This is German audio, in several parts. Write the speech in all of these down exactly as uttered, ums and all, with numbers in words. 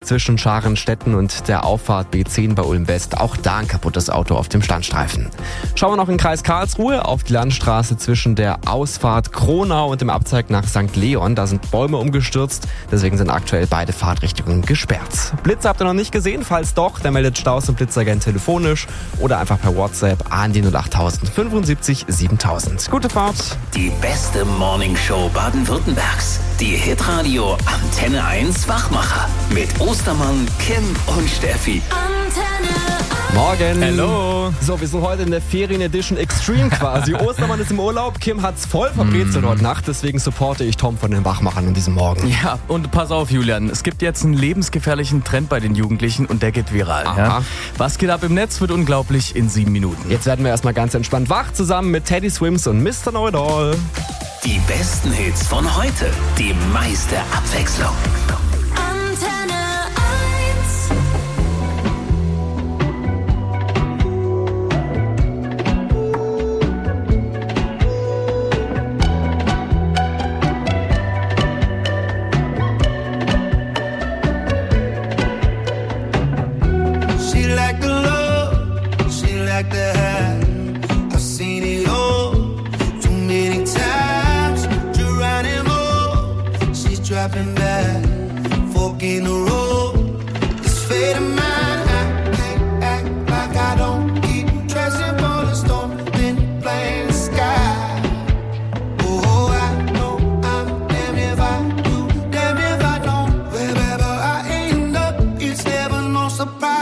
zwischen Scharenstetten und der Auffahrt B zehn bei Ulm West. Auch da ein kaputtes Auto auf dem Standstreifen. Schauen wir noch in den Kreis Karlsruhe auf die Landstraße zwischen der Ausfahrt Kronau und dem Abzweig nach Sankt Leon. Da sind Bäume umgestürzt, deswegen sind aktuell beide Fahrtrichtungen gesperrt. Blitze habt ihr noch nicht gesehen? Falls doch, dann meldet Staus und Blitzagent telefonisch oder einfach per WhatsApp an die null acht null null fünfundsiebzig siebentausend. Gute Fahrt! Die beste Morningshow Baden-Württembergs. Die Hitradio Antenne eins Wachmacher. Mit Ostermann, Kim und Steffi. Antenne eins. Morgen! Hello! So, wir sind heute in der Ferien-Edition Extreme quasi. Ostermann ist im Urlaub, Kim hat's voll verbrezelt mm. heute Nacht, deswegen supporte ich Tom von den Wachmachern in diesem Morgen. Ja, und pass auf, Julian, es gibt jetzt einen lebensgefährlichen Trend bei den Jugendlichen und der geht viral. Ja? Was geht ab im Netz, wird unglaublich in sieben Minuten. Jetzt werden wir erstmal ganz entspannt wach, zusammen mit Teddy Swims und Mister Know-It-All. Die besten Hits von heute, die meiste Abwechslung. Antenne eins. She like the love, she like the high. I've seen it all too many times. Geronimo, she's dropping back, fork in the road. It's fate of mine. I can't act like I don't keep dressing for the storm, then playing the sky. Oh, I know I'm damned if I do, damned if I don't. Wherever I end up, it's never no surprise.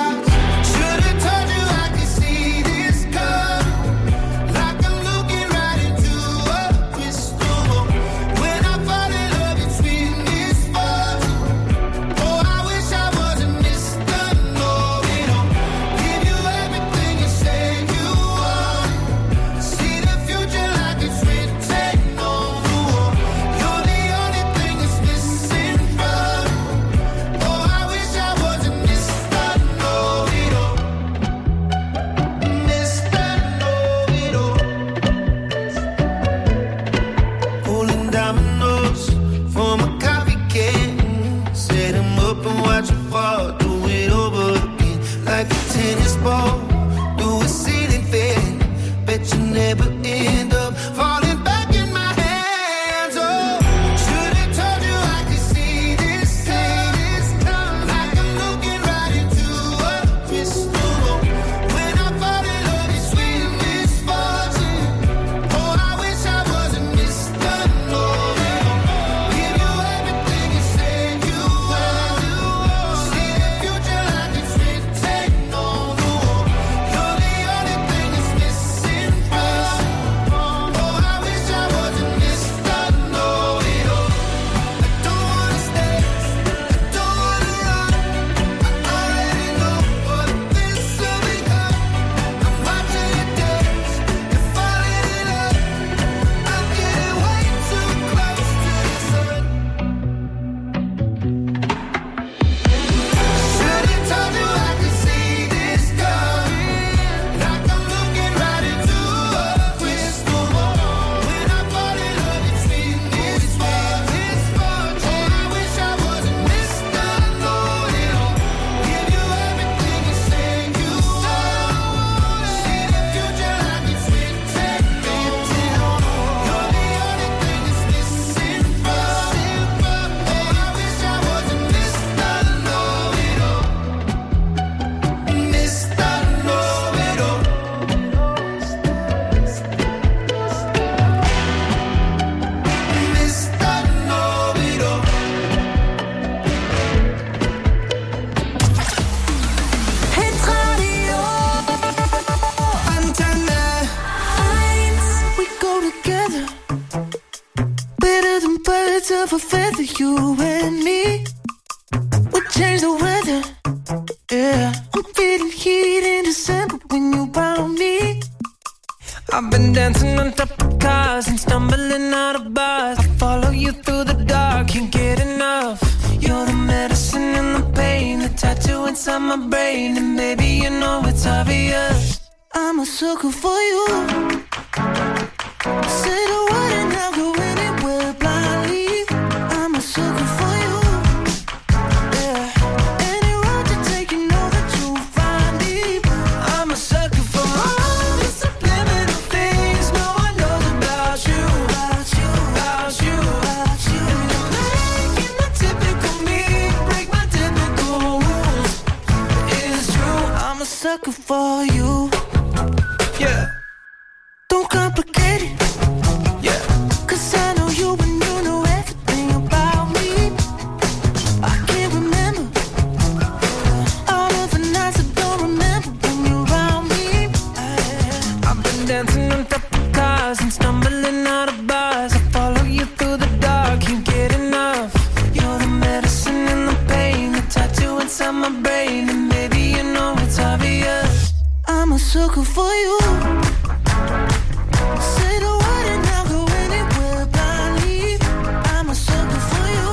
of a feather, you and me. We change the weather, yeah. I'm feeling heat in December when you found me. I've been dancing on top of cars and stumbling out of bars. I follow you through the dark, can't get enough. You're the medicine and the pain, the tattoo inside my brain. And baby, you know it's obvious, I'm a sucker for you. Say the word and I'll go anywhere blindly. I'm a sucker for you, yeah. And sucker for you. Yeah. Don't complicate it. Yeah. Cause I know you and you know everything about me. I can't remember all of the nights I don't remember when you're around me. I, I've been dancing on top of cars and stumbling out of bars. I follow you through the dark, can't get enough. You're the medicine and the pain, the tattoo inside my brain, and maybe you know it's obvious. I'm a sucker for you. Say the word and I'll go anywhere blindly. I'm a sucker for you.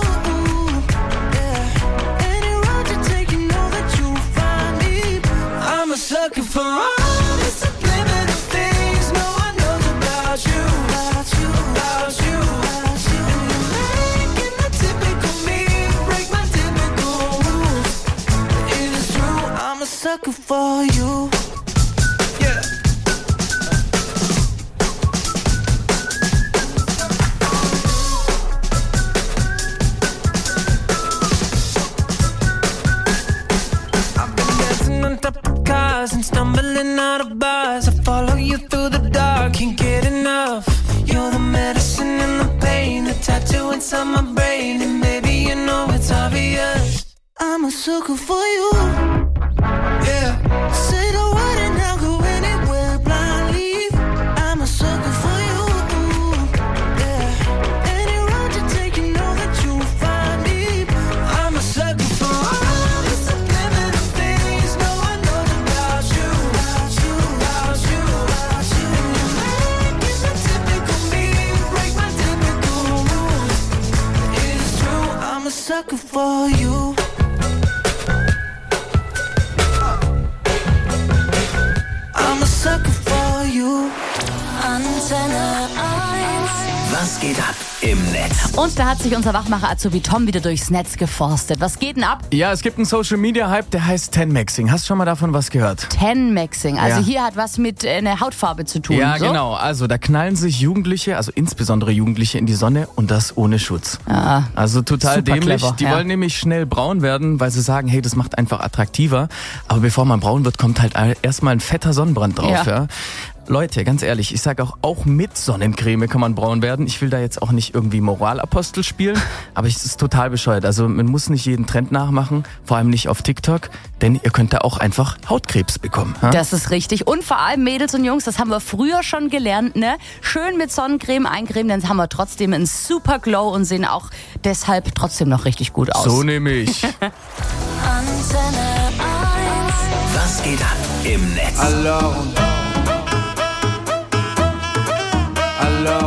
Yeah. Any road you take, you know that you'll find me. I'm a sucker for all the subliminal things no one knows about you. About you, about you, about you. And you're making the typical me break my typical rules. It is true, I'm a sucker for you. Yeah. I've been dancing on top of cars and stumbling out of bars. I follow you through the dark, can't get enough. You're the medicine and the pain, the tattoo inside my brain, and maybe you know it's obvious. I'm a sucker for you. Yeah. Say the word and I'll go anywhere blindly. I'm a sucker for you. Yeah. Any road you take, you know that you'll find me. I'm a sucker for all the subliminal things no one knows about you. About you, about you, about you. And you're making the typical me break my typical rules. It is true, I'm a sucker for you. I'm a sucker for you. Antenne eins. Was geht ab im Netz? Und da hat sich unser Wachmacher-Azubi Tom wieder durchs Netz geforstet. Was geht denn ab? Ja, es gibt einen Social-Media-Hype, der heißt ten-Maxing. Hast du schon mal davon was gehört? ten-Maxing. Also Ja. hier hat was mit äh, einer Hautfarbe zu tun. Ja, so? genau. Also da knallen sich Jugendliche, also insbesondere Jugendliche, in die Sonne und das ohne Schutz. Ja. Also total Super dämlich. clever, Die ja. wollen nämlich schnell braun werden, weil sie sagen, hey, das macht einfach attraktiver. Aber bevor man braun wird, kommt halt erstmal ein fetter Sonnenbrand drauf. Ja. Ja. Leute, ganz ehrlich, ich sage auch, auch mit Sonnencreme kann man braun werden. Ich will da jetzt auch nicht irgendwie Moralapostel spielen, aber es ist total bescheuert. Also man muss nicht jeden Trend nachmachen, vor allem nicht auf TikTok, denn ihr könnt da auch einfach Hautkrebs bekommen. Ha? Das ist richtig. Und vor allem Mädels und Jungs, das haben wir früher schon gelernt, ne? Schön mit Sonnencreme eincremen, dann haben wir trotzdem einen super Glow und sehen auch deshalb trotzdem noch richtig gut aus. So nehme ich. Antenne eins. Was geht ab im Netz? Alors on Alors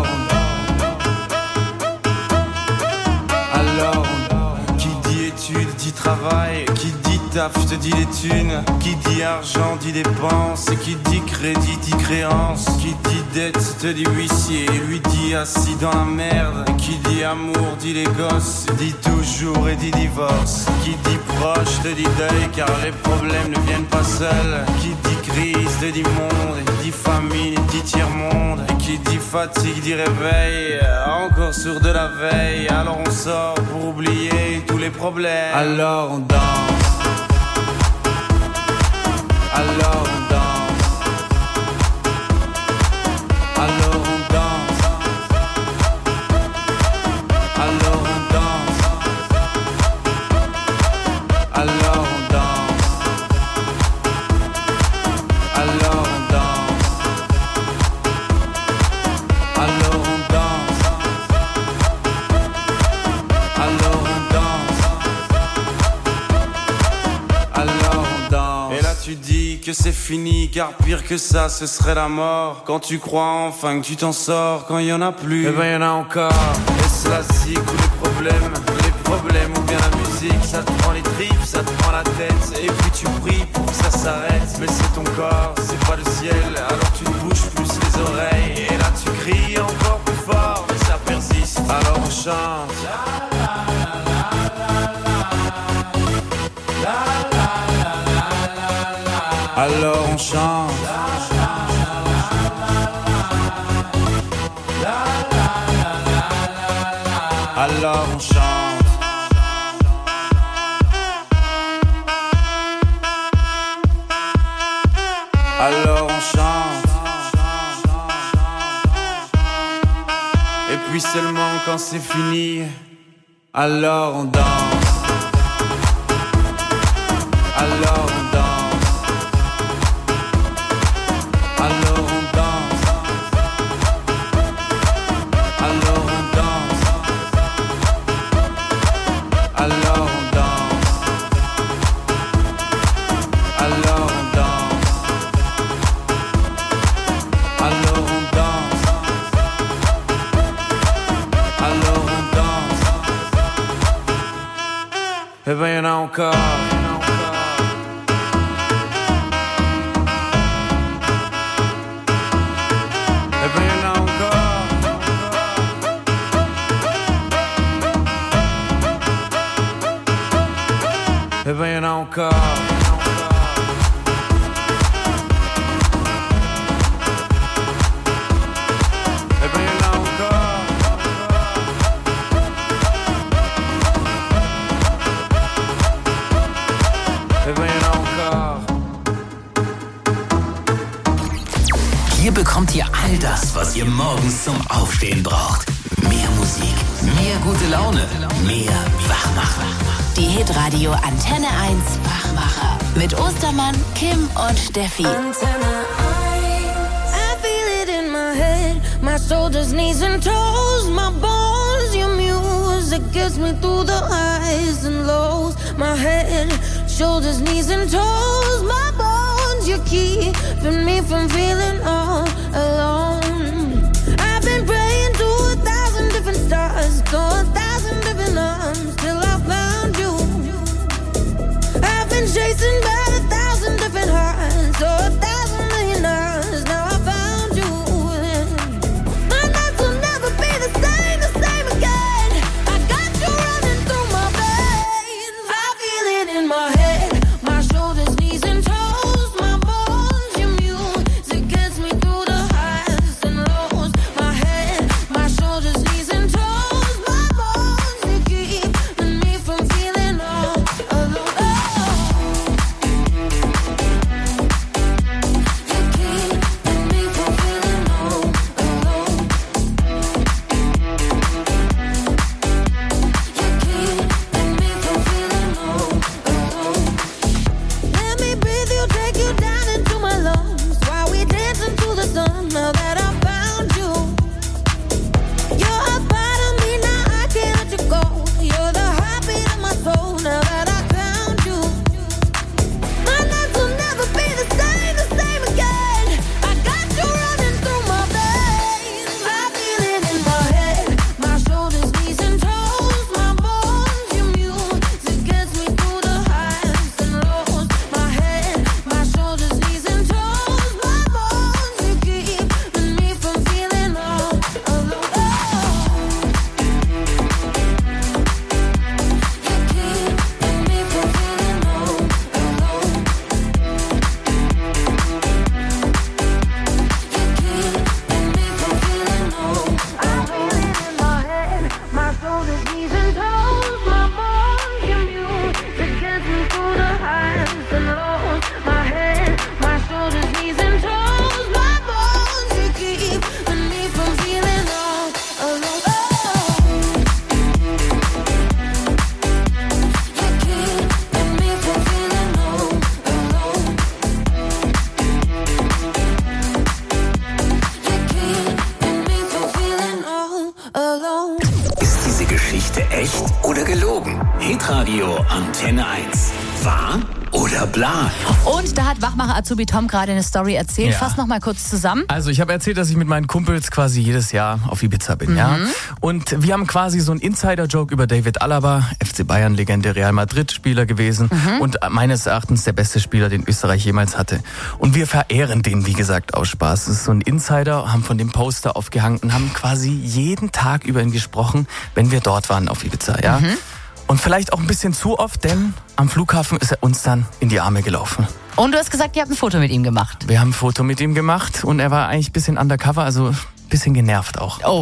on Alors on Qui dit études dit travail. Qui dit taf te dit les thunes. Qui dit argent dit dépenses. Et qui dit crédit dit créance. Qui dit dette te dit huissier. Lui dit assis dans la merde. Et qui dit amour dit les gosses. Dit toujours et dit divorce. Qui dit proche te dit deuil car les problèmes ne viennent pas seuls. Qui dit crise te dit monde. Et dit famine dit tiers-monde. Et qui dit fatigue dit réveil. Encore sourd de la veille. Alors on sort pour oublier tous les problèmes. Alors on danse. Alors on danse. Alors on danse. Alors on danse. Alors on danse. Alors on danse. Alors on danse. Alors on danse. Alors on danse. Et là tu dis que c'est fini, car pire que ça ce serait la mort. Quand tu crois enfin que tu t'en sors, quand il y en a plus, eh ben y en a encore. Et cela c'est tous les problèmes, les problèmes ou bien la musique. Ça te prend les tripes, ça te prend la tête. Et puis tu pries pour que ça s'arrête. Mais c'est ton corps, c'est pas le ciel. Alors tu te bouges plus les oreilles. Et là tu cries encore plus fort, mais ça persiste. Alors on chante. Alors on chante. Alors on chante. alors on chante. Et puis seulement quand c'est fini, alors on danse. Alors on danse. Alors on danse. Alors on danse. Alors on danse. Alors on danse. Alors on danse. Alors on danse. Et ben y'en a encore. Et ben y'en a encore. Et ben y'en a encore. Et ben y'en a encore. Et ben y'en a encore. Hier bekommt ihr all das, was ihr morgens zum Aufstehen braucht. Mehr Musik, mehr gute Laune, mehr Wachmacher. Die Hitradio Antenne eins Wachmacher mit Ostermann, Kim und Steffi. Antenne eins. I feel it in my head, my shoulders, knees and toes, my bones, your music gets me through the highs and lows. My head, shoulders, knees and toes, my bones, you keeping me from feeling all alone. I've been praying to a thousand different stars, to a thousand different arms, till I found you. I've been chasing by a thousand different hearts, so a thousand million hours. Now I found you. My nights will never be the same, the same again. I got you running through my veins. I feel it in my head, my shoulders, knees and toes, my bones, your music gets me through the highs and lows. My head, my shoulders, knees and toes, my bones, you keeping me from feeling all alone. Let me breathe you, take you down into my lungs while we dance into the sun. Now that I found you, you're a part of me. Now I can't let you go. You're the heartbeat of my soul. Now that I found you, my nights will never be the same, the same again. I got you running through my veins. I feel it in my head, my shoulders, knees and toes, my bones, your music gets me through the highs and lows. My head, my shoulders, knees and toes, my bones, you keeping me from feeling all alone. You keeping me from feeling all alone. I feel it in my head, my shoulders, knees and toes, my bones, your music gets me through the highs and lows. My head, my shoulders, knees and toes, my bones, you keeping me from feeling all alone. You keeping me from feeling all alone. You keeping me from feeling all alone. Ist diese Geschichte echt oder gelogen? Hitradio Antenne eins. Wahr oder bla? Und da hat Wachmacher Azubi Tom gerade eine Story erzählt. Ja. Fass noch mal kurz zusammen. Also ich habe erzählt, dass ich mit meinen Kumpels quasi jedes Jahr auf Ibiza bin, ja. Und wir haben quasi so einen Insider-Joke über David Alaba, F C Bayern-Legende, Real Madrid-Spieler gewesen und meines Erachtens der beste Spieler, den Österreich jemals hatte. Und wir verehren den, wie gesagt, aus Spaß. Das ist so ein Insider, haben von dem Poster aufgehangen und haben quasi jeden Tag über ihn gesprochen, wenn wir dort waren auf Ibiza, ja. Und vielleicht auch ein bisschen zu oft, denn am Flughafen ist er uns dann in die Arme gelaufen. Und du hast gesagt, ihr habt ein Foto mit ihm gemacht. Wir haben ein Foto mit ihm gemacht und er war eigentlich ein bisschen undercover, also ein bisschen genervt auch. Oh.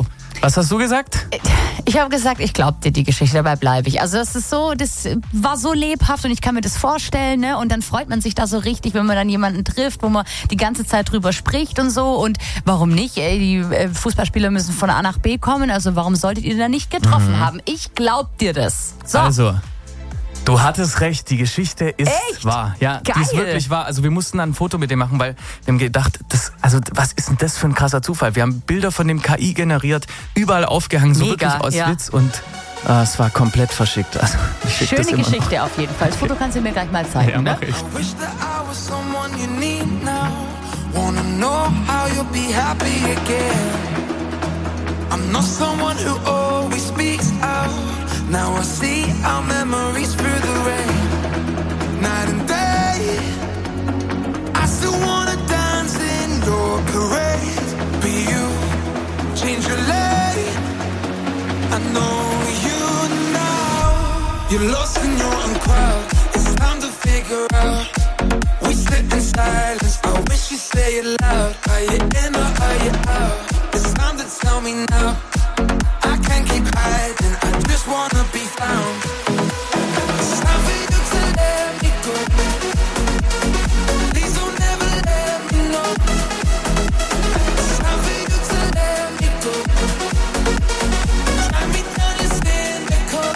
Was hast du gesagt? Ich habe gesagt, ich glaube dir die Geschichte, dabei bleibe ich. Also das ist so, das war so lebhaft und ich kann mir das vorstellen, ne? Und dann freut man sich da so richtig, wenn man dann jemanden trifft, wo man die ganze Zeit drüber spricht und so. Und warum nicht? Ey, die Fußballspieler müssen von A nach B kommen, also warum solltet ihr da nicht getroffen mhm. haben? Ich glaub dir das. So. Also, du hattest recht, die Geschichte ist Echt? wahr. Ja, Geil. die ist wirklich wahr. Also wir mussten dann ein Foto mit dem machen, weil wir haben gedacht, das, also was ist denn das für ein krasser Zufall? Wir haben Bilder von dem K I generiert, überall aufgehangen, so Mega, wirklich aus ja. Witz und äh, es war komplett verschickt. Also, ich schick Schöne das immer Geschichte auf jeden Fall. Das Foto kannst du mir gleich mal zeigen, ja, ne? mach ich. Wish that I was someone you need now. Wanna know how you'll be happy again. I'm not someone who always speaks out. Now I see our memories through the rain. Night and day, I still wanna dance in your parade. Be you, change your lane. I know you now. You're lost in your own crowd. It's time to figure out. We sit in silence. I wish you say it loud. Are you in or are you out? It's time to tell me now. I can't keep hiding. I just wanna be found. It's time for you to let me go. Please don't ever let me know. It's time for you to let me go. Drive me down your cynical.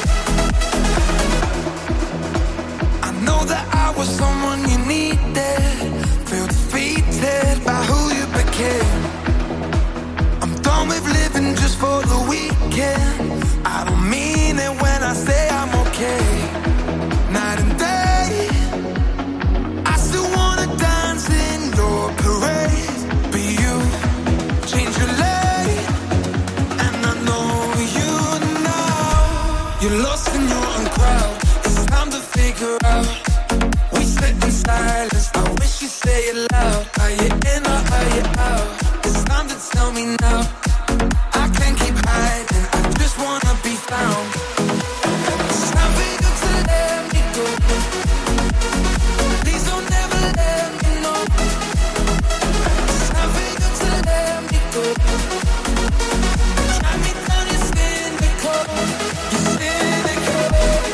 I know that I was someone you needed. Feel defeated by who you became. I'm done with living just for the weekend. I don't mean it when I say I'm okay. Night and day, I still wanna dance in your parade. Be you, change your lane. And I know you now. You're lost in your own crowd. It's time to figure out. We sit in silence. I wish you say it loud. Are you in or are you out? It's time to tell me now. I can't keep hiding. I just wanna be found. It's time for you to let me go. Please don't ever let me know. It's time for you to let me go. Drive me down your cynical. You're cynical.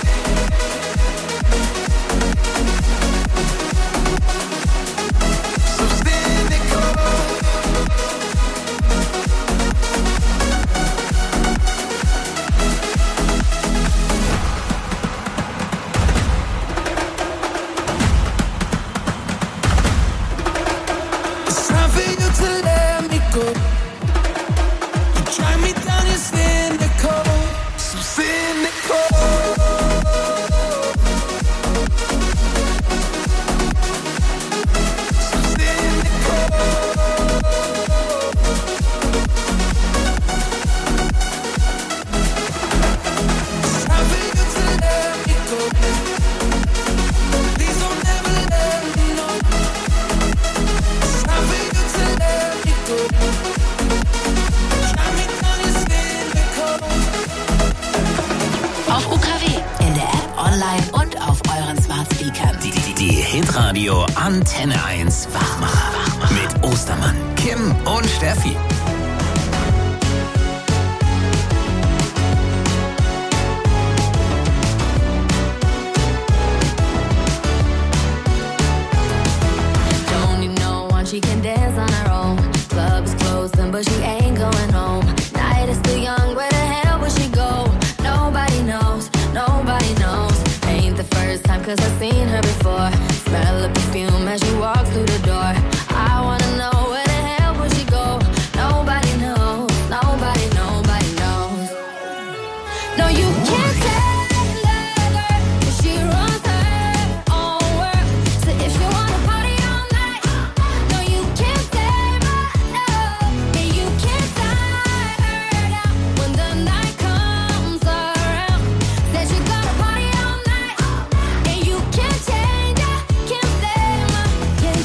So cynical. It's time for you to let me go. You drive me down, you're cynical. So cynical. So cynical. It's time for you to let me go. Please don't ever let me know. It's time for you to let me go. Drive me down your cynical. Auf U K W, in der App, online und auf euren Smart Speakern. Die, die, die Hitradio Antenne eins Wachmacher. Mit Ostermann, Kim und Steffi. Don't you know one she can dance on her own? Club is closed, but she ain't going home. Night is still young, where the hell will she go? Nobody knows, nobody knows. Ain't the first time, cause I've seen her before. Smell the perfume as she walks through the door. I wanna know where the hell will she go? Nobody knows, nobody, nobody knows. No, you can't tell her, 'cause she runs her own world. So if you wanna party all night, no, you can't save her, no. And you can't tie her down when the night comes around. Said you gotta party all night, and you can't change her, can't blame her, can't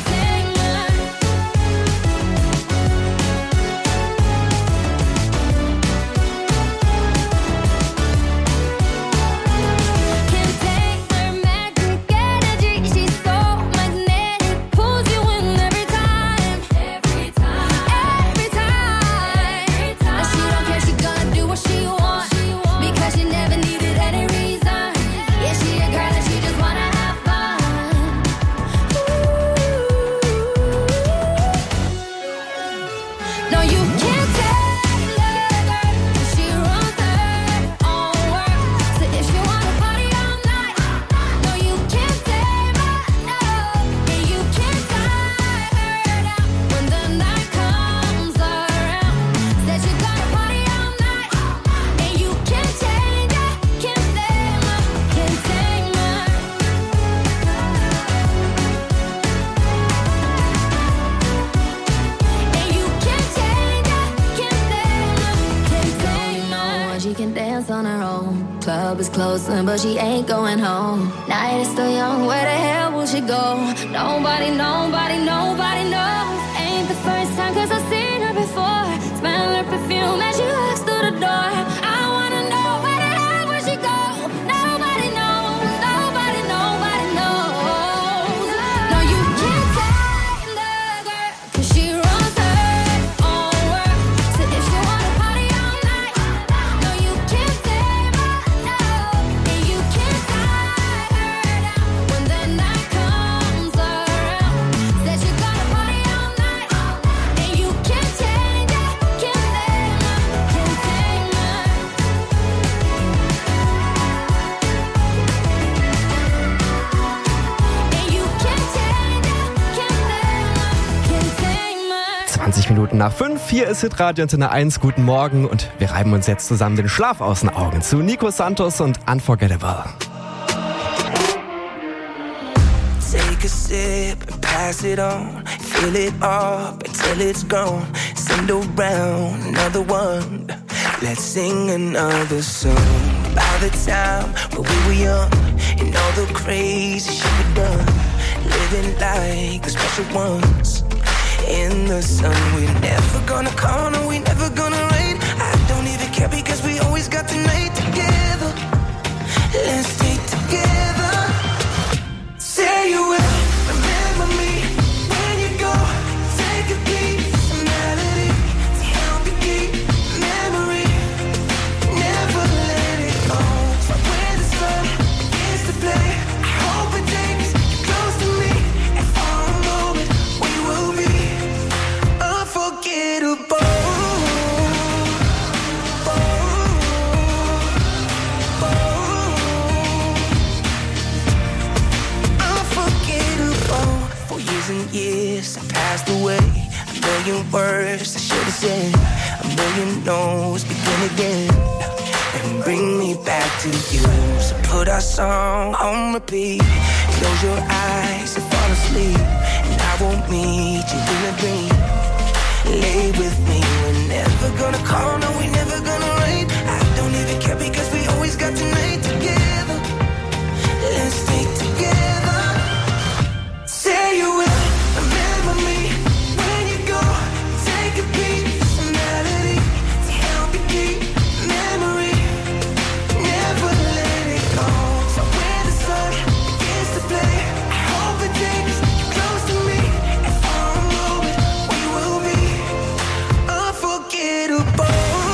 Club is closing, but she ain't going home. Night is still young, where the hell will she go? Nobody, nobody, nobody knows. Ain't the first time, cause I've seen her before. Smell her perfume as she walks through the door. I wanna know where the hell will she go? Nobody knows, nobody, nobody knows. No, you can't tame the girl, cause she runs her own world. So if she wanna party all night, no, you can't tame her, no. And you can't tie her down when the night comes around. Said you gotta party all night, and you can't change it, can't tame her, can't tame her. And you can't change it, can't tame her, can't tame her. zwanzig Minuten nach fünf, hier ist Hitradio Antenne eins, guten Morgen und wir reiben uns jetzt zusammen den Schlaf aus den Augen zu Nico Santos und Unforgettable. Take a sip and pass it on. Fill it up until it's gone. Send around another one. Let's sing another song. By the time when we were young and all the crazy shit we done, living like the special ones. In the sun, we're never gonna call, no, we never gonna rain. I don't even care because we always got the night together. Let's stay together. Say you will remember me when you go. Take a piece of melody to help you keep memory. Never let it go. So when the sun begins to play, I hope it takes you close to me. And for a moment, we will be unforgettable. Unforgettable. For years and years I passed away. A million words I should have said. A million no's begin again. And bring me back to you. So put our song on repeat. Close your eyes and fall asleep. And I won't meet you in a dream. Lay with me. We're never gonna call, no, we never gonna rain. I don't even care because we always got the night together. Let's stay together. Say you will remember me when you go. Take a piece of melody to help you keep memory. Never let it go. So when the sun begins to play, I hope it takes you close to me. And for a moment, we will be unforgettable.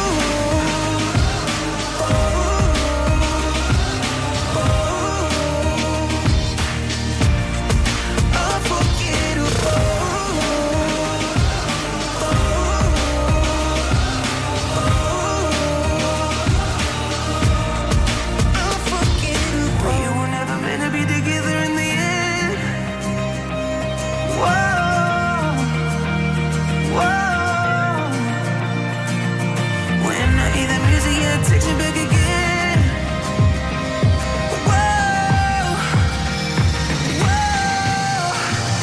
Unforgettable. We were never meant to be together in the end. Whoa, whoa. When I hear the music, yeah, it takes me back again. Whoa, whoa.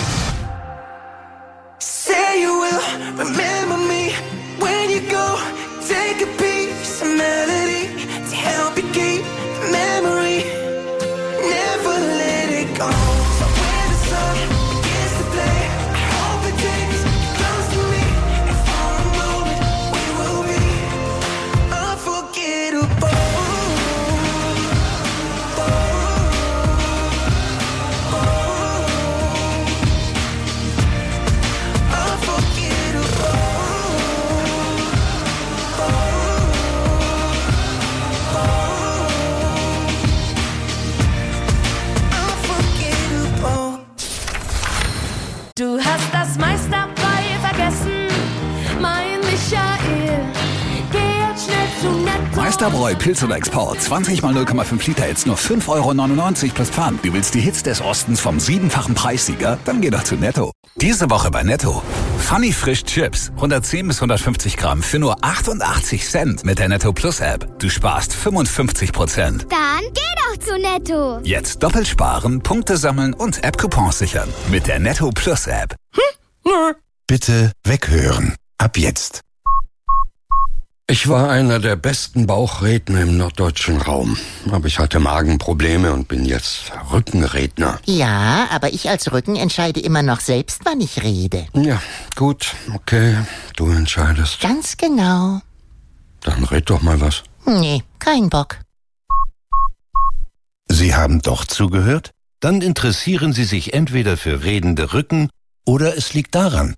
Say you will remember me when you go. Take a piece of melody to help you keep memory. Never let it go. So when the sun begins to play, I hope it takes you close to me. And for a moment, we will be unforgettable. Unforgettable. Du hast das meiste dabei vergessen, mein Michael. Geh jetzt schnell zu Netto. Meisterbräu Pilz oder Export. zwanzig mal null Komma fünf Liter jetzt nur fünf Euro neunundneunzig plus Pfand. Du willst die Hits des Ostens vom siebenfachen Preissieger? Dann geh doch zu Netto. Diese Woche bei Netto. Funny Frisch Chips. hundertzehn bis hundertfünfzig Gramm für nur achtundachtzig Cent mit der Netto Plus App. Du sparst fünfundfünfzig Prozent. Dann geh doch zu Netto. Jetzt doppelt sparen, Punkte sammeln und App-Coupons sichern. Mit der Netto Plus App. Bitte weghören. Ab jetzt. Ich war einer der besten Bauchredner im norddeutschen Raum. Aber ich hatte Magenprobleme und bin jetzt Rückenredner. Ja, aber ich als Rücken entscheide immer noch selbst, wann ich rede. Ja, gut, okay, du entscheidest. Ganz genau. Dann red doch mal was. Nee, kein Bock. Sie haben doch zugehört? Dann interessieren Sie sich entweder für redende Rücken oder es liegt daran.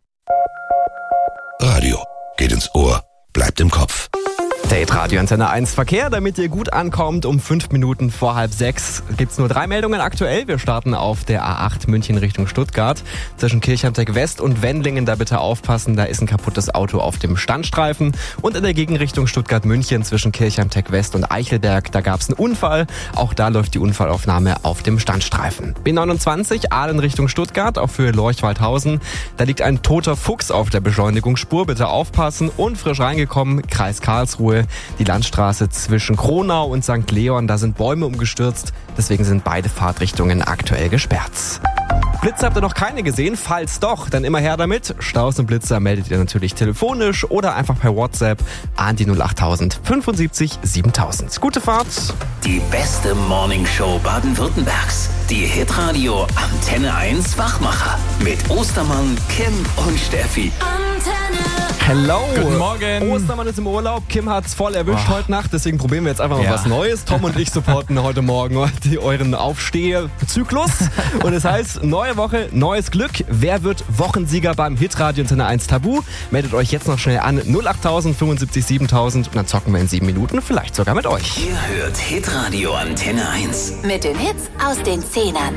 Radio geht ins Ohr, bleibt im Kopf. Date Radio Antenne eins Verkehr, damit ihr gut ankommt. Um fünf Minuten vor halb sechs gibt's nur drei Meldungen aktuell. Wir starten auf der A acht München Richtung Stuttgart. Zwischen Kirchheimteck West und Wendlingen, da bitte aufpassen, da ist ein kaputtes Auto auf dem Standstreifen. Und in der Gegenrichtung Stuttgart-München zwischen Kirchheimteck West und Eichelberg, da gab's einen Unfall. Auch da läuft die Unfallaufnahme auf dem Standstreifen. B neunundzwanzig Aalen Richtung Stuttgart, auf Höhe Lorch-Waldhausen. Da liegt ein toter Fuchs auf der Beschleunigungsspur, bitte aufpassen. Und frisch reingekommen, Kreis Karlsruhe. Die Landstraße zwischen Kronau und Sankt Leon, da sind Bäume umgestürzt, deswegen sind beide Fahrtrichtungen aktuell gesperrt. Blitze habt ihr noch keine gesehen? Falls doch, dann immer her damit. Staus und Blitzer meldet ihr natürlich telefonisch oder einfach per WhatsApp an die null achttausend fünfundsiebzig siebentausend. Gute Fahrt! Die beste Morningshow Baden-Württembergs. Die Hitradio Antenne eins Wachmacher. Mit Ostermann, Kim und Steffi. Hello! Guten Morgen! Ostermann ist im Urlaub, Kim hat's voll erwischt Oh. heute Nacht, deswegen probieren wir jetzt einfach mal Ja. was Neues. Tom und ich supporten heute Morgen die, euren Aufstehzyklus. Und es heißt, neue Woche, neues Glück. Wer wird Wochensieger beim Hitradio Antenne eins Tabu? Meldet euch jetzt noch schnell an, null achttausend fünfundsiebzig siebentausend und dann zocken wir in sieben Minuten, vielleicht sogar mit euch. Ihr hört Hitradio Antenne eins. Mit den Hits aus den Zehnern.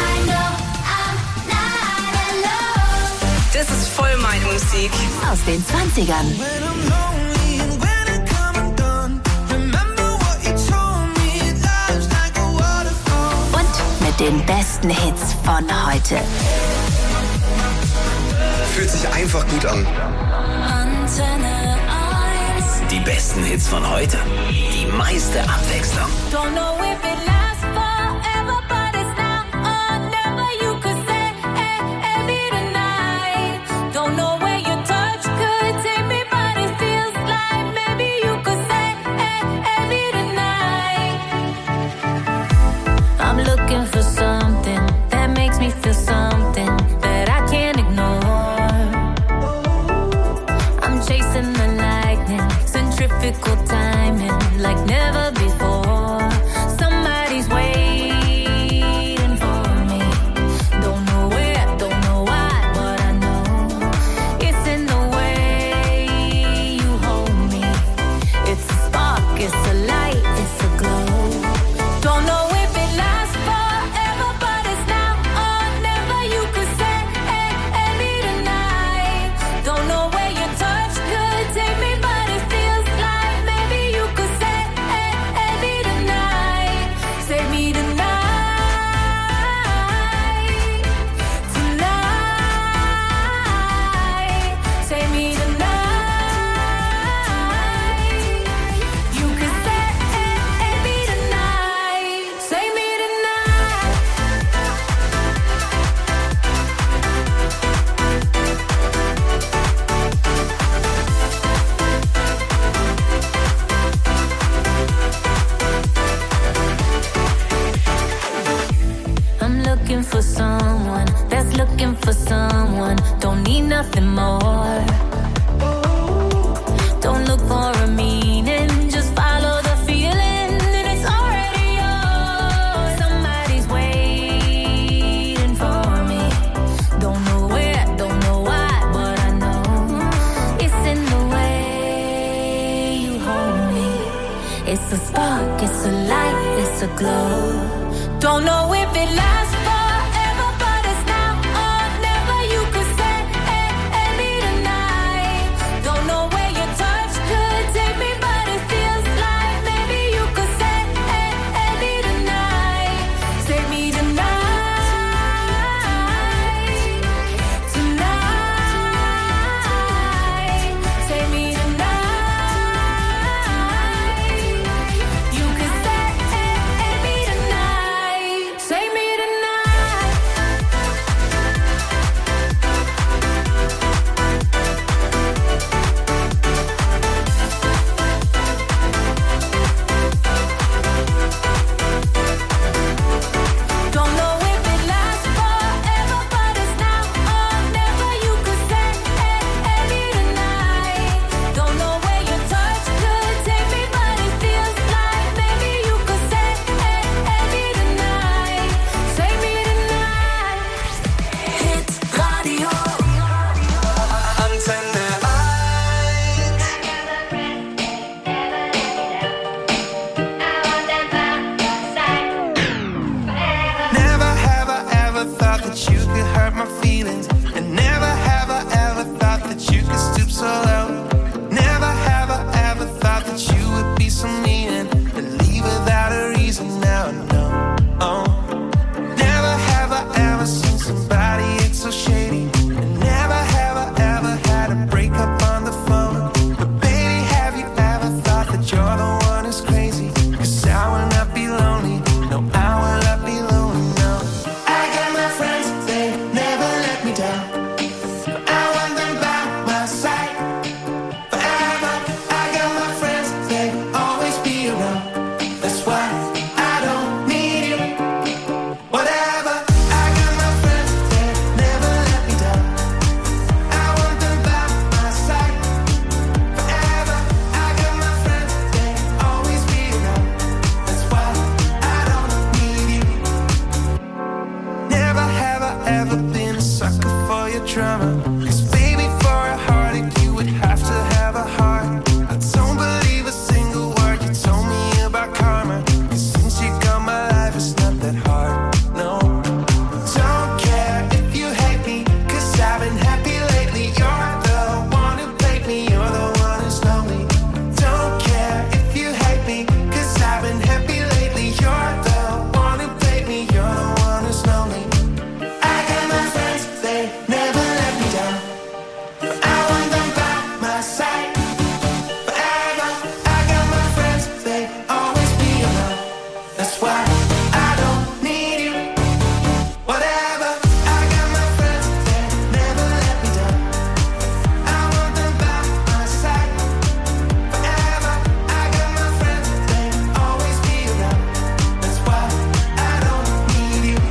Das ist voll meine Musik. Aus den Zwanzigern. Und mit den besten Hits von heute. Fühlt sich einfach gut an. Antenne eins. Die besten Hits von heute. Die meiste Abwechslung. Don't know if it lasts forever, but it's now or never. You could say, hey, hey, me tonight. Don't know where your touch could take me, but it feels like maybe you could say, hey, hey, me tonight. I'm looking for something that makes me feel something that I can't ignore. I'm chasing the lightning, centrifugal timing, like never before. Somebody's waiting for me. Don't know where, don't know why, but I know it's in the way you hold me. It's a spark, it's a light, it's a glow. Don't know if it lasts forever, but it's now or never. You could say, hey, hey, me tonight. Don't know where your touch could take me, but it feels like maybe you could say, hey, hey, me tonight. Save me tonight. Tonight. Save me tonight. You could say, hey, hey, me tonight. Save me tonight. I'm looking for someone that's looking for someone. Don't need nothing more. Don't look for a meaning, just follow the feeling, and it's already yours. Somebody's waiting for me. Don't know where, don't know why, but I know it's in the way you hold me. It's a spark, it's a light, it's a glow. Don't know if it lasts forever, but it's now or never. You could say, hey, hey, me tonight. Don't know where your touch could take me, but it feels like maybe you could say, hey, hey, me tonight. Save me tonight. Tonight. Save me tonight. You could say, hey, hey, me tonight. Save me tonight. thought that you could hurt my feelings. And never have I ever thought that you could stoop so low. Never have I ever thought that you would be so mean and leave without a reason. Now I know. Oh. Never have I ever seen somebody act so shady. And never have I ever had a breakup on the phone. But baby, have you ever thought that you're the one who's crazy? 'Cause I will not be lonely. No, I will not be lonely, no. I got my friends, they never let me down. I want them by my side forever. I got my friends, they always be around. That's why I don't need you. Whatever. I got my friends, they never let me down. I want them by my side forever. I got my friends, they always be around. That's why I don't need you. Never have I ever been a sucker for your drama. 'Cause baby, for a heartache, you would have to have a heart. I don't believe a single word you told me about karma. 'Cause since you got my life, it's not that hard, no. Don't care if you hate me, 'cause I've been happy lately. You're the one who played me, you're the one who's lonely. Don't care if you hate me, 'cause I've been happy lately. You're the one who played me, you're the one who's lonely. I got my friends, they never let me down. I want them by my side forever. I got my friends, they always be around. That's why I don't need you. Whatever. I got my friends, they never let me down. I want them by my side forever. I got my friends, they always be around. That's why I don't need you.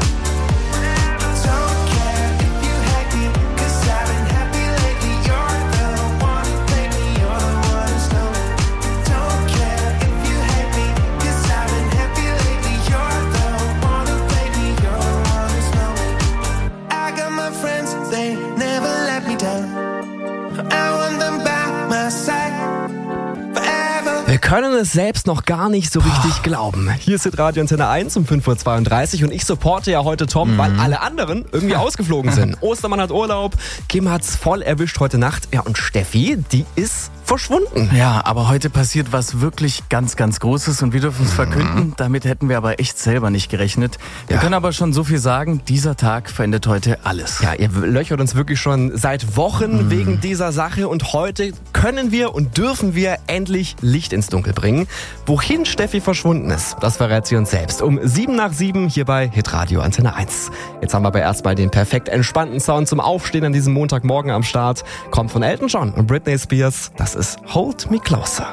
Don't care if you hate me, 'cause I've been happy lately. You're the one who played me, you're the one who's lonely. Don't care if you hate me, 'cause I've been happy lately. You're the one who played me, you're the one who's lonely. I got my friends, they never let me down. I want them by my side forever. Wir können es selbst noch gar nicht so richtig glauben. Hier ist Radio Antenne eins um fünf Uhr zweiunddreißig und ich supporte ja heute Tom, Mhm. weil alle anderen irgendwie ausgeflogen sind. Ostermann hat Urlaub, Kim hat's voll erwischt heute Nacht. Ja, und Steffi, die ist verschwunden. Ja, aber heute passiert was wirklich ganz, ganz Großes und wir dürfen es verkünden. Damit hätten wir aber echt selber nicht gerechnet. Wir Ja. können aber schon so viel sagen, dieser Tag verändert heute alles. Ja, ihr löchert uns wirklich schon seit Wochen Mhm. wegen dieser Sache und heute können wir und dürfen wir endlich Licht ins Dunkel bringen. Wohin Steffi verschwunden ist, das verrät sie uns selbst. Um sieben nach sieben hier bei Hitradio Antenne eins. Jetzt haben wir aber erstmal den perfekt entspannten Sound zum Aufstehen an diesem Montagmorgen am Start. Kommt von Elton John und Britney Spears. Das ist Hold Me Closer.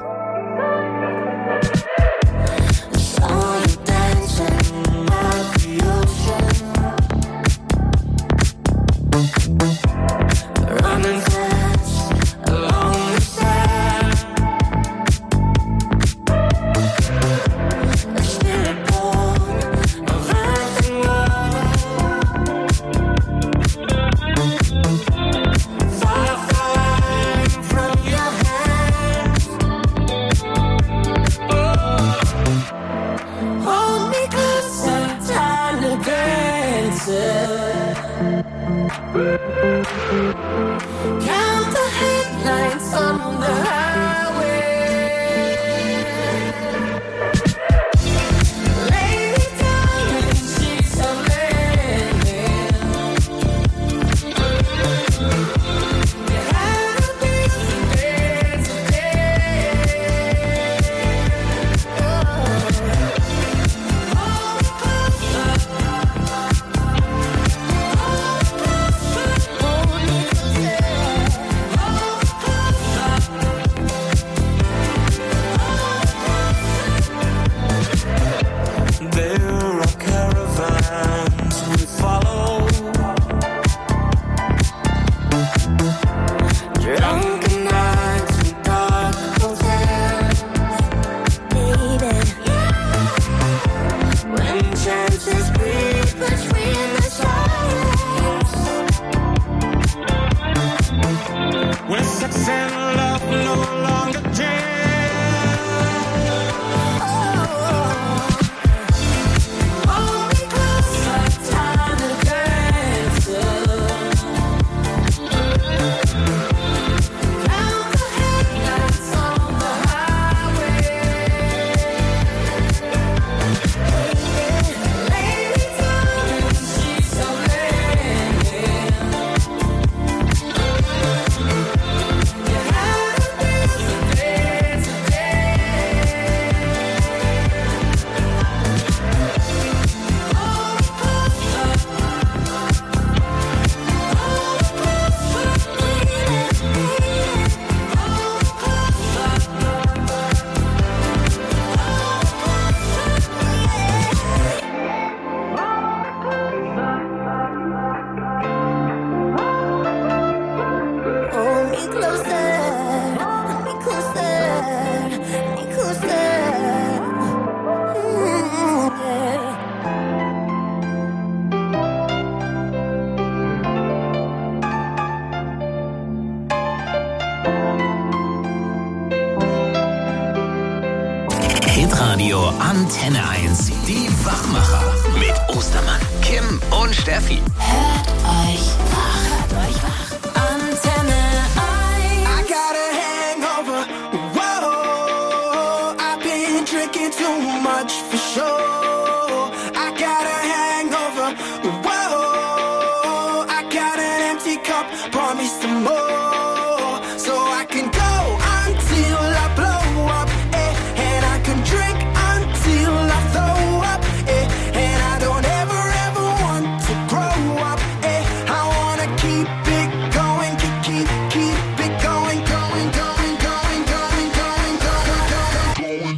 Hold me closer, time to dance. Count the headlights on the highway. Lay me down in sheets of linen. You had a piece of bed today. Hold me closer. Antenne eins. Die Wachmacher mit Ostermann, Kim und Steffi. Hört euch wach. Hört euch wach. Antenne eins. I got a hangover. Whoa, I've been drinking too much for sure. I got a hangover. Whoa, I got an empty cup. Pour me some more, so I can go until I blow up. Eh, and I can drink until I throw up. Eh, and I don't ever ever want to grow up. Eh, I wanna keep it going, keep keep keep it going, going, going, going, going, going, going, going.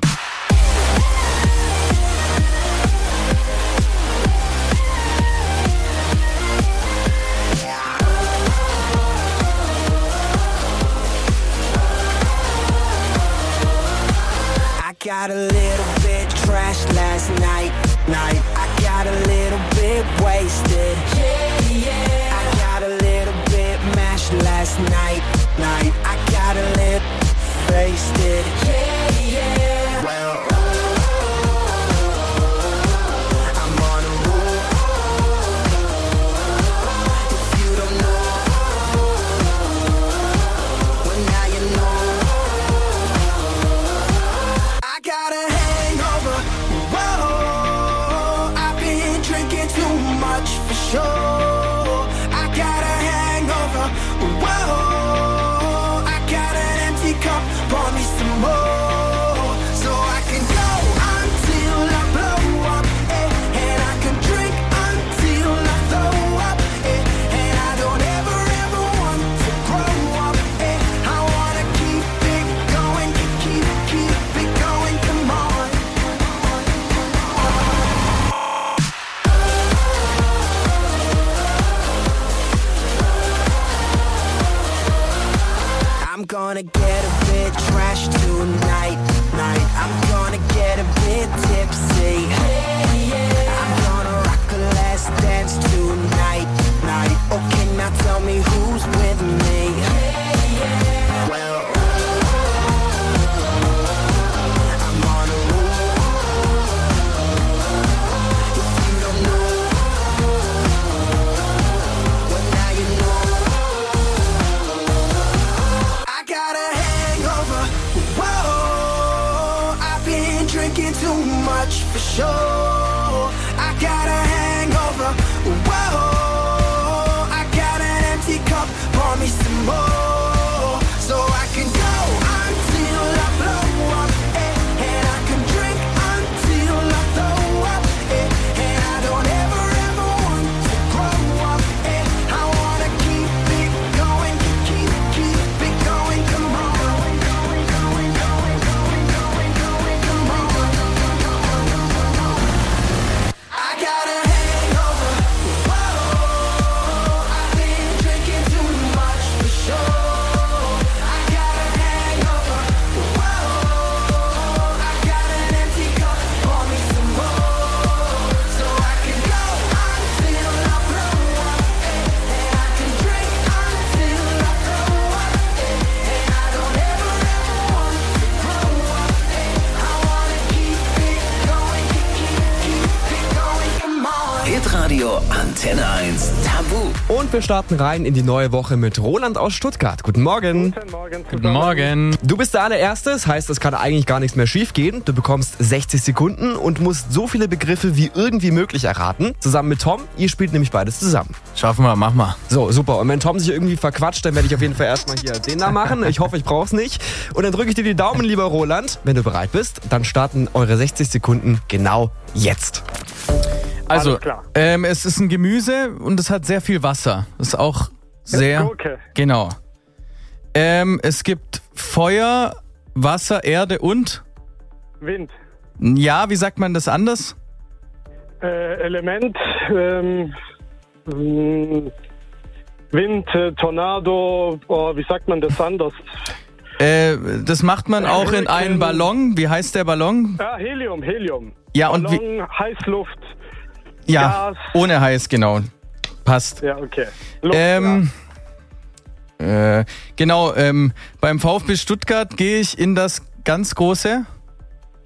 I got a little bit trashed last night, night. I got a little bit wasted. Yeah, yeah. I got a little bit mashed last night, night. I got a little wasted. Yeah, yeah. Well, I'm on a roll. If you don't know, well now you know. I got a hangover. Whoa, I've been drinking too much for sure. I got a hangover. Whoa, I got an empty cup. Pour me some more, so I can go until I blow up. Eh, and I can drink until I throw up. Eh, and I don't ever ever want to grow up. Eh, I wanna keep it going, keep keep keep it going. Come on. I'm gonna get a bit trashed tonight, night. I'm gonna get a bit tipsy. I'm gonna rock a last dance tonight, night. Okay, now tell me who's with me. Well, I'm on a roll. If you don't know, well now you know. I got a hangover. Whoa, I've been drinking too much for sure. I got a hangover. Whoa, I got an empty cup. Pour me some more, so I can go until I blow up. Eh, and I can drink until I throw up. Eh, and I don't ever ever want to grow up. Eh, I wanna keep it going, keep keep it going. Come on, going, going, going, going, going, going, going, come on. I got a hangover. Whoa, I've been drinking too much for sure. I got a hangover. Whoa, I got an empty cup. Pour me some more, so I can go until I blow up. Eh, and I can drink until I throw up. Eh, and I don't ever ever want to grow up. Eh, I wanna keep it going, keep keep keep it going. Come on. Hitradio Antenne eins Tabu. Und wir starten rein in die neue Woche mit Roland aus Stuttgart. Guten Morgen. Guten Morgen. Guten Morgen. Du bist der allererste, das heißt, es kann eigentlich gar nichts mehr schief gehen. Du bekommst sechzig Sekunden und musst so viele Begriffe wie irgendwie möglich erraten. Zusammen mit Tom, ihr spielt nämlich beides zusammen. Schaffen wir, mach mal. So, super. Und wenn Tom sich irgendwie verquatscht, dann werde ich auf jeden Fall erstmal hier den da machen. Ich hoffe, ich brauch's nicht. Und dann drücke ich dir die Daumen, lieber Roland. Wenn du bereit bist, dann starten eure sechzig Sekunden genau jetzt. Also, Alles klar. ähm, es ist ein Gemüse und es hat sehr viel Wasser. Das ist auch sehr... Gurke. Genau. Ähm, es gibt Feuer, Wasser, Erde und... Wind. Ja, wie sagt man das anders? Äh, Element. Ähm, mh, Wind, äh, Tornado. Oh, wie sagt man das anders? Äh, das macht man auch in einen Ballon. Wie heißt der Ballon? Ja, Helium, Helium. Ja, und Ballon, wie... Heißluft. Ja, Gas. ohne heiß, genau. Passt. Ja, okay. Luft, ähm, ja. äh, genau, ähm, beim VfB Stuttgart gehe ich in das ganz große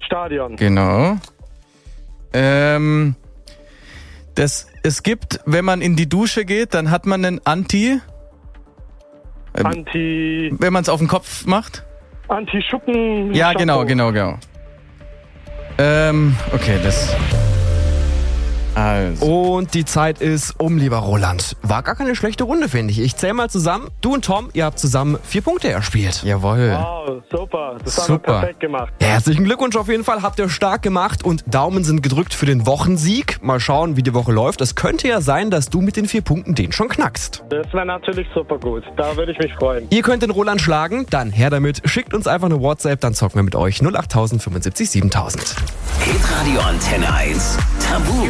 Stadion. Genau. Ähm, das, es gibt, wenn man in die Dusche geht, dann hat man einen Anti... Äh, Anti... Wenn man es auf den Kopf macht? Anti-Schuppen... Ja, genau, genau, genau. Ähm, okay, das... Also. Und die Zeit ist um, lieber Roland. War gar keine schlechte Runde, finde ich. Ich zähle mal zusammen. Du und Tom, ihr habt zusammen vier Punkte erspielt. Jawohl. Wow, super. Das haben Super. wir perfekt gemacht. Herzlichen Glückwunsch auf jeden Fall. Habt ihr stark gemacht und Daumen sind gedrückt für den Wochensieg. Mal schauen, wie die Woche läuft. Es könnte ja sein, dass du mit den vier Punkten den schon knackst. Das wäre natürlich super gut. Da würde ich mich freuen. Ihr könnt den Roland schlagen. Dann her damit. Schickt uns einfach eine WhatsApp, dann zocken wir mit euch null acht null null fünfundsiebzig siebentausend. Hitradio Antenne eins. Tabu.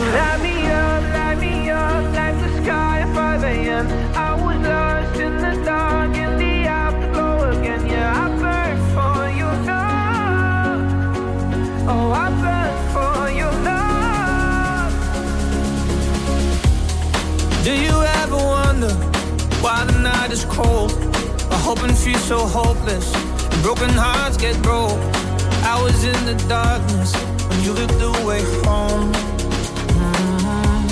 Do you ever wonder why the night is cold? I hope and feel so hopeless. Broken hearts get broke. Hours in the darkness when you look the way home. Mm-hmm.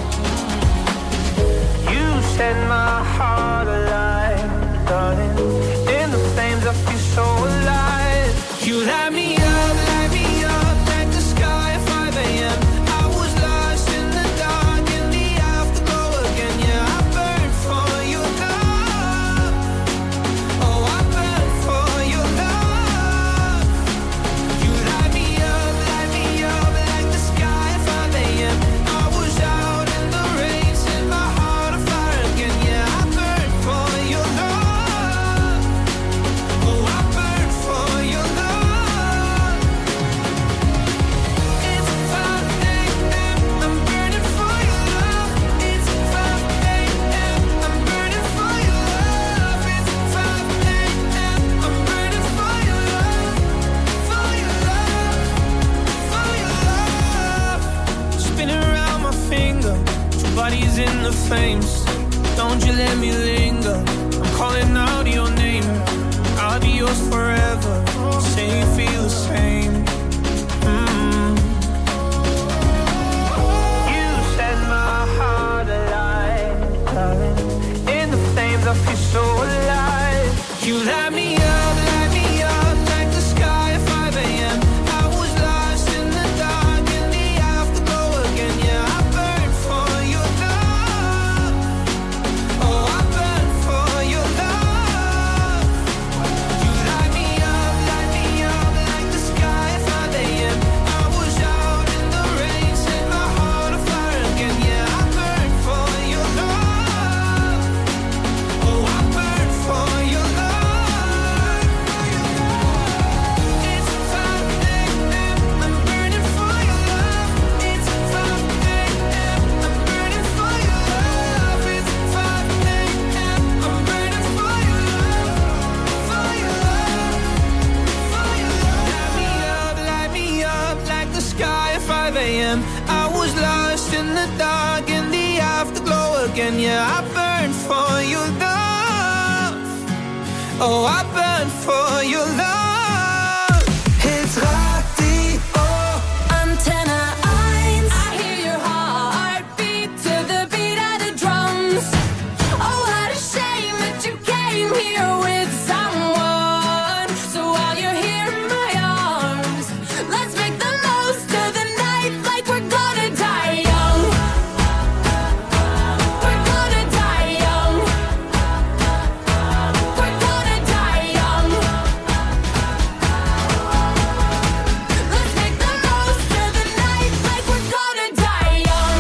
You set my heart alive, darling. In the flames I feel so alive. You light me up, light me up like the sky at five a.m. I was lost in the dark in the afterglow again. Yeah, I burn for your love. Oh, I burn for your love. You light me up, light me up like the sky at five a.m. I was out in the rain, set my heart on fire again. Yeah, I burn for your love. Oh, I burn for your love. It's five a.m. I'm burning for your love. It's five a.m. I'm burning for your love. It's five a.m. I'm burning for your love. For your love. For your love. Spinning around my finger. Two bodies in the flames. Don't you let me linger. I'm calling out your name. I'll be yours forever. Say you feel the same. Mm. You set my heart alive, darling. In the flames I feel so alive. You light me up, light me up like the sky at five a.m. I was lost in the dark in the afterglow again. Yeah, I burn for your love. Oh, I burn for your love. You light me up, light me up like the sky at five a.m. I was out in the rain, set my heart on fire again. Yeah, I burn for your love. Oh, I burn for your love. It's five a.m. I'm burning for your love. It's five a.m. I'm burning for your love. It's five a.m. I'm burning for your love. For your love. For your love. Light me up, light me up like the sky at five a.m. I was lost in the dark in the afterglow again. Yeah, I burn for your love. Oh, I burn for your love. It's Radio Antenne eins. I hear your heartbeat to the beat of the drums. Oh, what a shame that you came here with someone. So while you're here in my arms, let's make the most of the night like we're gonna die young. We're gonna die young. We're gonna die young. Let's make the most of the night like we're gonna die young.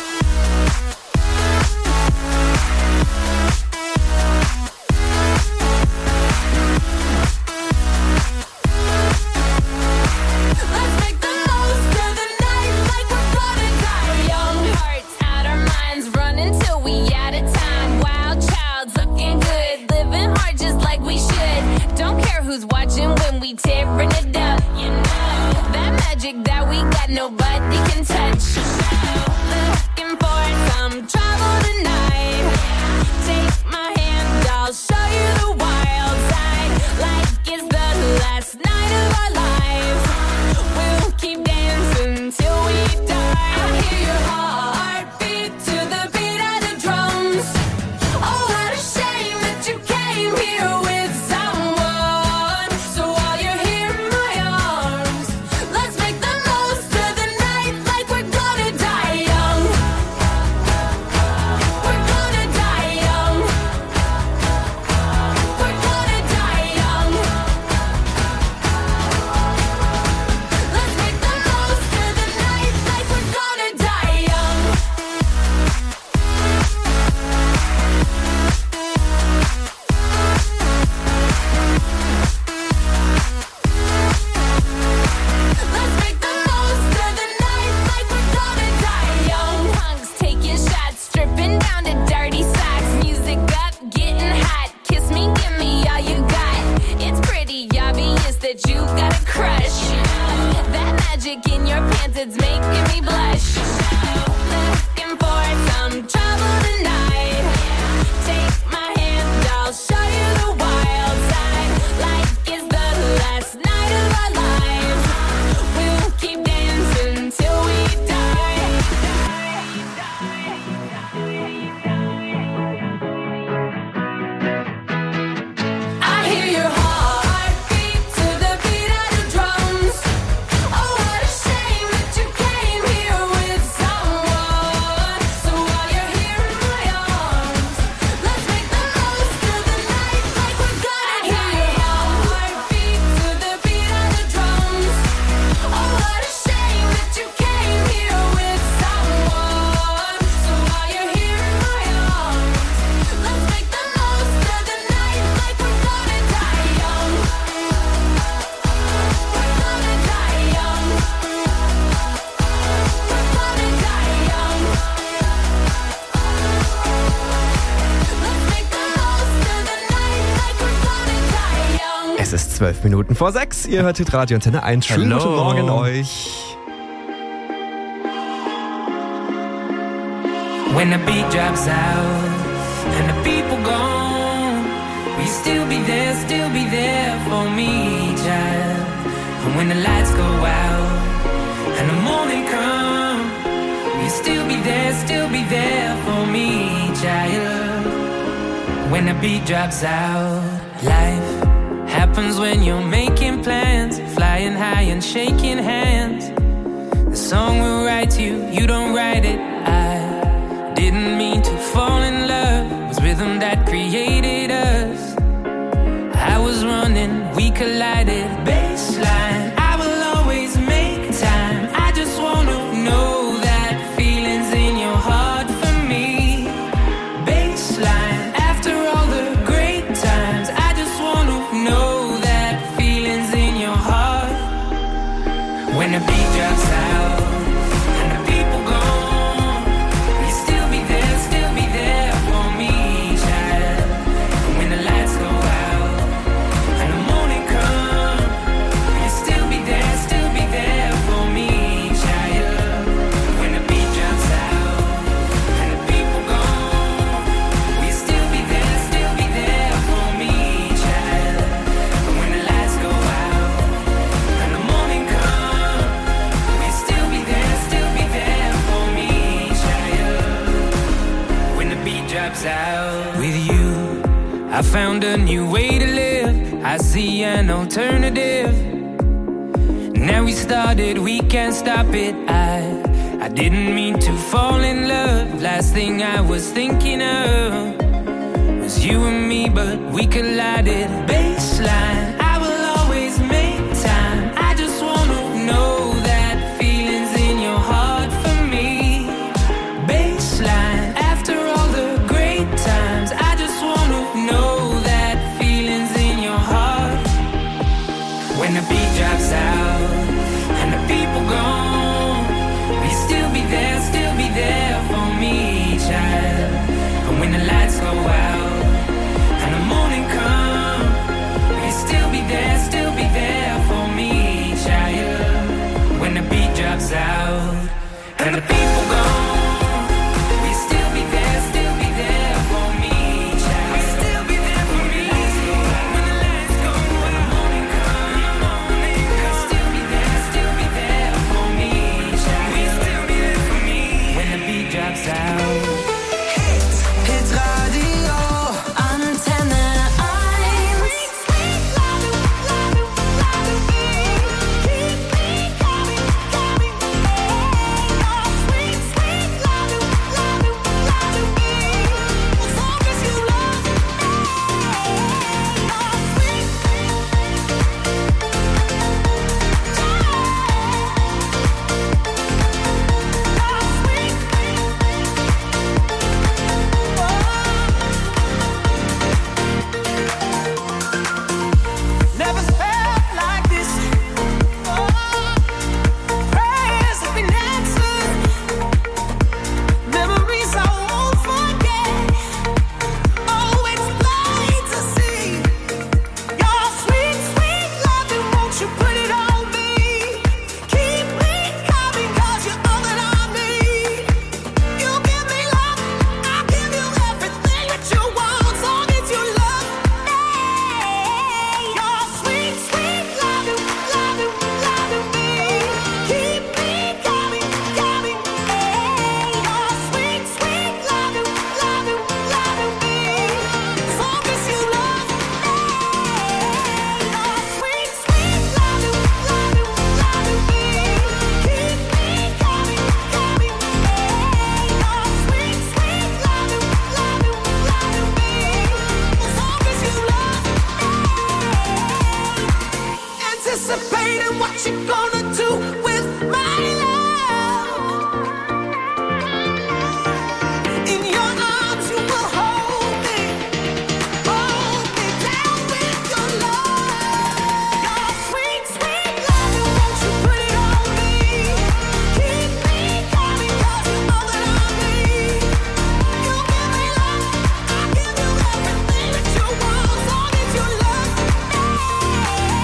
Let's make the most of the night like we're gonna die young. Hearts out our minds, running till we out of time. Wild child, looking good, living hard just like we should. Don't care who's watching when we tearing it up. You know that magic that we got, nobody can touch. Looking for some trouble tonight. Take my hand, I'll show you the wild side. Like it's the last night of our lives. We'll Zwölf Minuten vor sechs. Ihr hört Radio Antenne eins. Schönen Hallo. guten Morgen euch. When the beat drops out and the people gone, will you still be there, still be there for me, child? And when the lights go out and the morning come, will you still be there, still be there for me, child? When the beat drops out, life happens when you're making plans, flying high and shaking hands. The song will write you, you don't write it. I didn't mean to fall in love, it was rhythm that created us. I was running, we collided, baseline. I will always make time. I just wanna know that feelings in your heart for me. Baseline, after all the great times, I just wanna know that feelings in your heart. When the beat drops out and the people gone, will you still be there, still be there for me, child? And when the lights go out and the morning come, will you still be there, still be there for me, child? When the beat drops out and the people gone, will you still be there, still be there for me, child? And when the lights go out and the morning come, will you still be there, still be there for me, child? When the beat drops out. With you, I found a new way to live. I see an alternative. Now we started, we can't stop it. I I didn't mean to fall in love. Last thing I was thinking of was you and me, but we collided. Baseline, I will always make time. I just wanna know that feelings in your heart for me. Baseline, after all the great times, I just wanna know that feelings in your heart. When the beat drops out and the people gone, will you still be there, still be there for me, child? And when the lights go out and the morning come, will you still be there, still be there for me, child? When the beat drops out and the people gone, will you still be there, still be there for me, child? Will you still be there for me? When the lights go out and the morning come, will you still be there, still be there for me, child? Will you still be there for me? When the beat drops out. Hit Radio Antenne never felt like this. Prayers have been answered. Memories I won't forget. Oh, it's plain to see your sweet, sweet loving. Won't you put it on me? Keep me coming, 'cause you're all that I need. You give me love, I'll give you everything that you want, as long as you love me. Your sweet, sweet loving, loving, loving me. Keep me coming, coming. Your sweet, sweet loving, loving, loving me, as long as you love me. Your sweet, sweet loving, loving, loving me. Keep me coming, coming. Your sweet, sweet loving, loving, loving me, as long as you love me. Anticipating what you're gonna do with my love. In your arms you will hold me, hold me down with your love. Your sweet, sweet loving, won't you put it on me? Keep me coming, 'cause you're all that I need. You give me love, I'll give you everything that you want, as long as you love me.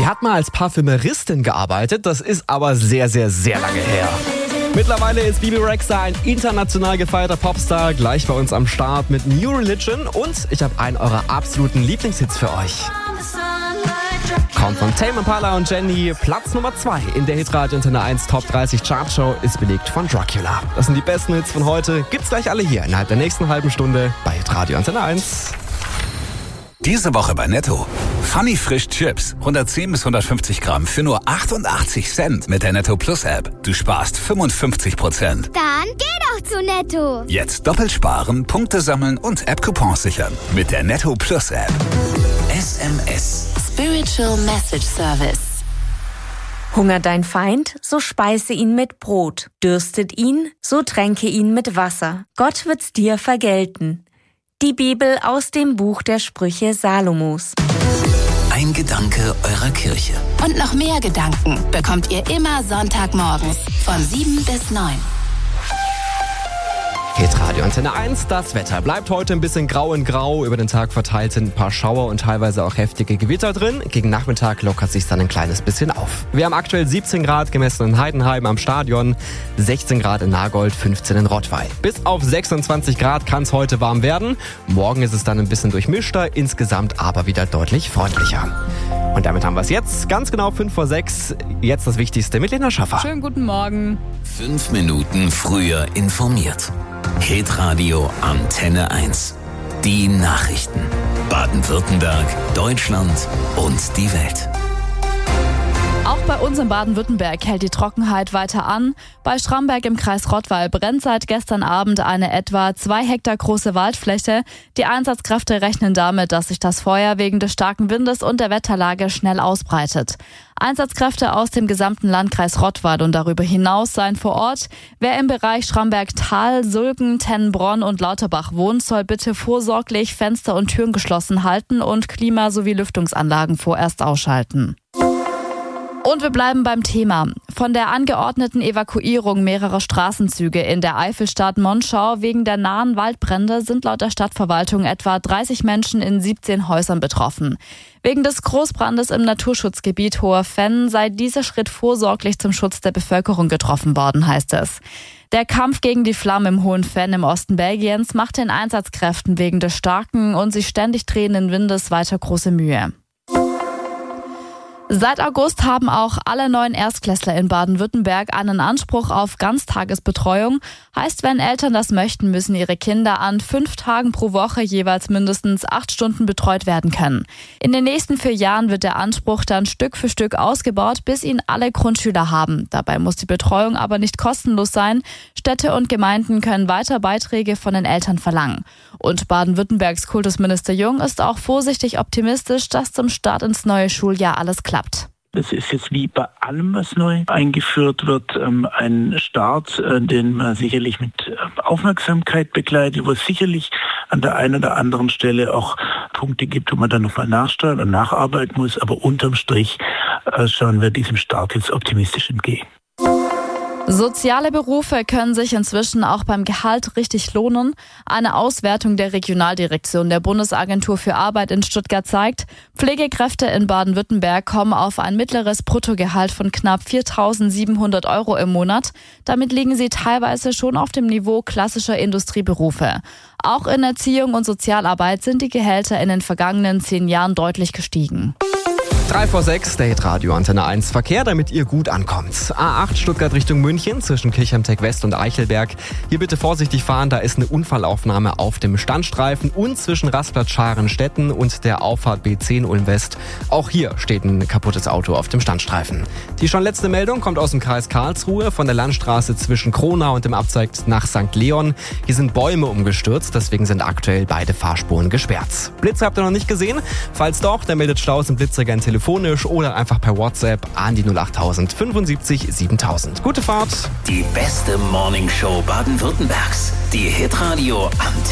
Sie hat mal als Parfümeristin gearbeitet, das ist aber sehr, sehr, sehr lange her. Mittlerweile ist Bebe Rexha ein international gefeierter Popstar, gleich bei uns am Start mit New Religion und ich habe einen eurer absoluten Lieblingshits für euch. Kommt von Tame Impala und Jenny, Platz Nummer zwei in der Hitradio Antenne eins Top dreißig Chartshow ist belegt von Dracula. Das sind die besten Hits von heute, gibt's gleich alle hier innerhalb der nächsten halben Stunde bei Hitradio Antenne eins. Diese Woche bei Netto. Funny Frisch Chips. hundertzehn bis hundertfünfzig Gramm für nur achtundachtzig Cent mit der Netto Plus App. Du sparst fünfundfünfzig Prozent. Dann geh doch zu Netto. Jetzt doppelt sparen, Punkte sammeln und App-Coupons sichern. Mit der Netto Plus App. S M S. Spiritual Message Service. Hungert dein Feind, so speise ihn mit Brot. Dürstet ihn, so tränke ihn mit Wasser. Gott wird's dir vergelten. Die Bibel aus dem Buch der Sprüche Salomos. Ein Gedanke eurer Kirche. Und noch mehr Gedanken bekommt ihr immer Sonntagmorgens von sieben bis neun. Hitradio Antenne eins, das Wetter bleibt heute ein bisschen grau in grau. Über den Tag verteilt sind ein paar Schauer und teilweise auch heftige Gewitter drin. Gegen Nachmittag lockert sich dann ein kleines bisschen auf. Wir haben aktuell siebzehn Grad gemessen in Heidenheim am Stadion, sechzehn Grad in Nagold, fünfzehn in Rottweil. Bis auf sechsundzwanzig Grad kann es heute warm werden. Morgen ist es dann ein bisschen durchmischter, insgesamt aber wieder deutlich freundlicher. Und damit haben wir es jetzt, ganz genau fünf vor sechs. Jetzt das Wichtigste mit Lena Schaffer. Schönen guten Morgen. Fünf Minuten früher informiert. Hitradio Antenne eins. Die Nachrichten. Baden-Württemberg, Deutschland und die Welt. Auch bei uns in Baden-Württemberg hält die Trockenheit weiter an. Bei Schramberg im Kreis Rottweil brennt seit gestern Abend eine etwa zwei Hektar große Waldfläche. Die Einsatzkräfte rechnen damit, dass sich das Feuer wegen des starken Windes und der Wetterlage schnell ausbreitet. Einsatzkräfte aus dem gesamten Landkreis Rottweil und darüber hinaus seien vor Ort. Wer im Bereich Schramberg-Tal, Sulgen, Tennenbronn und Lauterbach wohnt, soll bitte vorsorglich Fenster und Türen geschlossen halten und Klima- sowie Lüftungsanlagen vorerst ausschalten. Und wir bleiben beim Thema. Von der angeordneten Evakuierung mehrerer Straßenzüge in der Eifelstadt Monschau wegen der nahen Waldbrände sind laut der Stadtverwaltung etwa dreißig Menschen in siebzehn Häusern betroffen. Wegen des Großbrandes im Naturschutzgebiet Hoher Fenn sei dieser Schritt vorsorglich zum Schutz der Bevölkerung getroffen worden, heißt es. Der Kampf gegen die Flammen im Hohen Fenn im Osten Belgiens macht den Einsatzkräften wegen des starken und sich ständig drehenden Windes weiter große Mühe. Seit August haben auch alle neuen Erstklässler in Baden-Württemberg einen Anspruch auf Ganztagesbetreuung. Heißt, wenn Eltern das möchten, müssen ihre Kinder an fünf Tagen pro Woche jeweils mindestens acht Stunden betreut werden können. In den nächsten vier Jahren wird der Anspruch dann Stück für Stück ausgebaut, bis ihn alle Grundschüler haben. Dabei muss die Betreuung aber nicht kostenlos sein. Städte und Gemeinden können weiter Beiträge von den Eltern verlangen. Und Baden-Württembergs Kultusminister Jung ist auch vorsichtig optimistisch, dass zum Start ins neue Schuljahr alles klappt. Das ist jetzt wie bei allem, was neu eingeführt wird, ein Start, den man sicherlich mit Aufmerksamkeit begleitet, wo es sicherlich an der einen oder anderen Stelle auch Punkte gibt, wo man dann nochmal nachsteuern und nacharbeiten muss. Aber unterm Strich schauen wir diesem Start jetzt optimistisch entgegen. Soziale Berufe können sich inzwischen auch beim Gehalt richtig lohnen. Eine Auswertung der Regionaldirektion der Bundesagentur für Arbeit in Stuttgart zeigt, Pflegekräfte in Baden-Württemberg kommen auf ein mittleres Bruttogehalt von knapp viertausendsiebenhundert Euro im Monat. Damit liegen sie teilweise schon auf dem Niveau klassischer Industrieberufe. Auch in Erziehung und Sozialarbeit sind die Gehälter in den vergangenen zehn Jahren deutlich gestiegen. drei vor sechs, der Hitradio Antenne eins Verkehr, damit ihr gut ankommt. A acht Stuttgart Richtung München zwischen Kirchheim-Tech West und Eichelberg. Hier bitte vorsichtig fahren, da ist eine Unfallaufnahme auf dem Standstreifen und zwischen Rastplatz Scharenstetten und der Auffahrt B zehn Ulm West. Auch hier steht ein kaputtes Auto auf dem Standstreifen. Die schon letzte Meldung kommt aus dem Kreis Karlsruhe von der Landstraße zwischen Kronau und dem Abzweig nach Sankt Leon. Hier sind Bäume umgestürzt, deswegen sind aktuell beide Fahrspuren gesperrt. Blitzer habt ihr noch nicht gesehen? Falls doch, dann meldet Staus im Blitzträger telefonisch oder einfach per WhatsApp an die null achttausend fünfundsiebzig siebentausend. Gute Fahrt! Die beste Morningshow Baden-Württembergs. Die Hitradio Antenne.